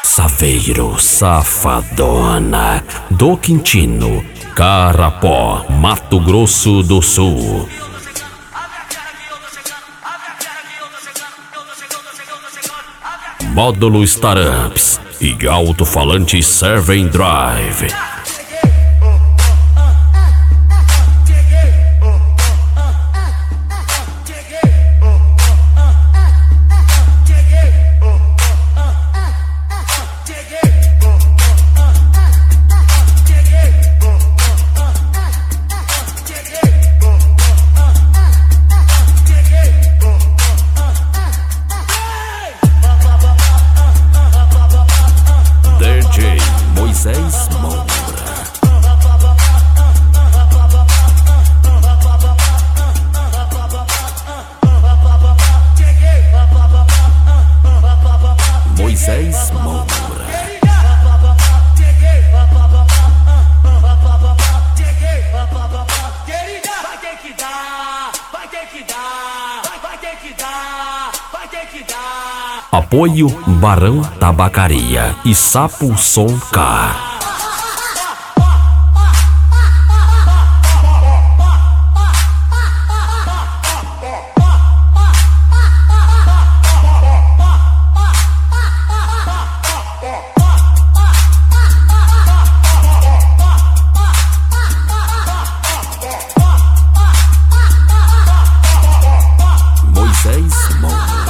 Saveiro, Safadona, do Quintino, Carapó, Mato Grosso do Sul. Módulo Staramps e alto-falante Servem Drive. DJ Moisés Moura. Moisés Moura. Vai ter que dar, vai ter que dar, vai ter que dar, vai ter que dar. Apoio Barão Tabacaria e Sapo Som Car. Moisés Moura.